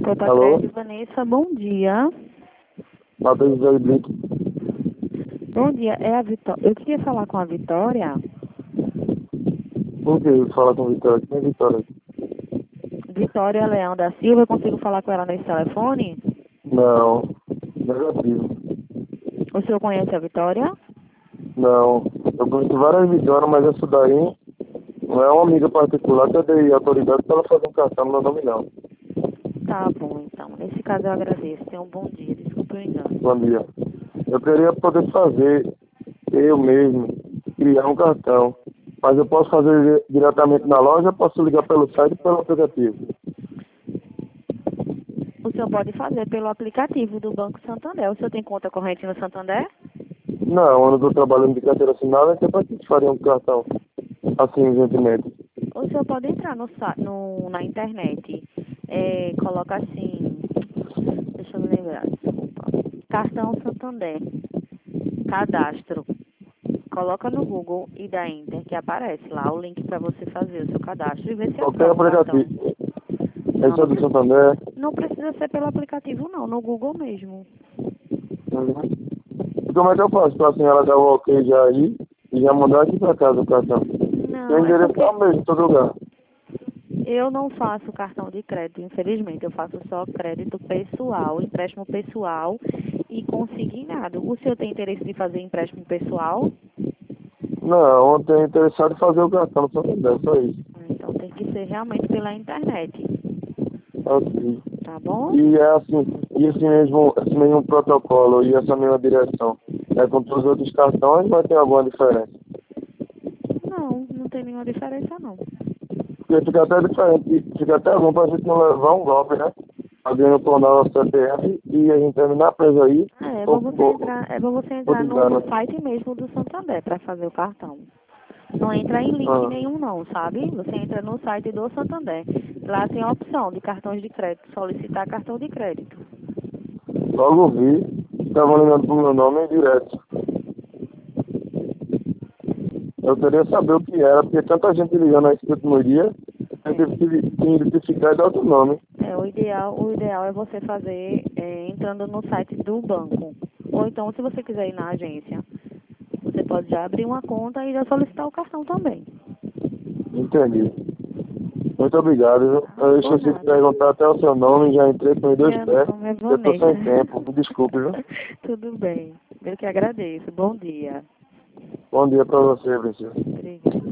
Alô? Copacred, Vanessa, bom dia. Matheus José Brito. Bom dia, é a Vitória. Eu queria falar com a Vitória. Por que fala com Vitória? Quem é Vitória? Vitória Leão da Silva, eu consigo falar com ela nesse telefone? Não. Negativo. O senhor conhece a Vitória? Não. Eu conheço várias Vitórias, mas essa daí não é uma amiga particular que eu dei autoridade para ela fazer um cartão no meu nome, não. Tá bom, então. Nesse caso eu agradeço. Tenha um bom dia. Desculpe o engano. Bom dia. Eu queria poder fazer, eu mesmo, criar um cartão. Mas eu posso fazer diretamente na loja ou posso ligar pelo site ou pelo aplicativo? O senhor pode fazer pelo aplicativo do Banco Santander. O senhor tem conta corrente no Santander? Não, eu não estou trabalhando de carteira assinada, então para que faria um cartão assim, urgentemente? O senhor pode entrar na internet. Coloca assim. Deixa eu me lembrar, desculpa. Cartão Santander. Cadastro. Coloca no Google e dá Enter, que aparece lá o link para você fazer o seu cadastro e ver se Qualquer aprova o cartão. aplicativo. Não, Esse é não, do Santander. não precisa ser pelo aplicativo, não. No Google mesmo. Uhum. E como é que eu faço para a senhora dar o ok já aí e já mandar aqui para casa o cartão? Meu Não, é endereço porque é o mesmo em todo lugar. eu não faço cartão de crédito, infelizmente. Eu faço só crédito pessoal, empréstimo pessoal e consignado. O senhor tem interesse de fazer empréstimo pessoal? Não, eu tenho interessado em fazer o cartão no Santander, só isso. Então tem que ser realmente pela internet, Ok. tá bom? E é assim, e esse mesmo protocolo e essa mesma direção é com todos os outros cartões, vai ter alguma diferença? Não, não tem nenhuma diferença, não. Porque fica até diferente, fica até bom para a gente não levar um golpe, né? Alguém não tornar o CPF e a gente terminar preso aí, É ou, bom você ou, entrar, é bom você ou entrar no desgana. site mesmo do Santander para fazer o cartão. Não entra em link Ah, nenhum não, sabe? Você entra no site do Santander. Lá tem a opção de cartões de crédito, solicitar cartão de crédito. logo vi, estavam ligando pro meu nome direto. Eu queria saber o que era, porque tanta gente ligando aí esse último dia, eu tive que identificar e dar outro nome. O ideal é você fazer entrando no site do banco. Ou então, se você quiser ir na agência, você pode já abrir uma conta e já solicitar o cartão também. Entendi. Muito obrigado, viu? Tá? Eu Por esqueci de nada. perguntar até o seu nome, já entrei com os dois Meu pés. nome é Eu tô sem Vanessa. tempo, me desculpe, viu? Tudo bem. Eu que agradeço. Bom dia. Bom dia pra você, Princesa. Obrigada.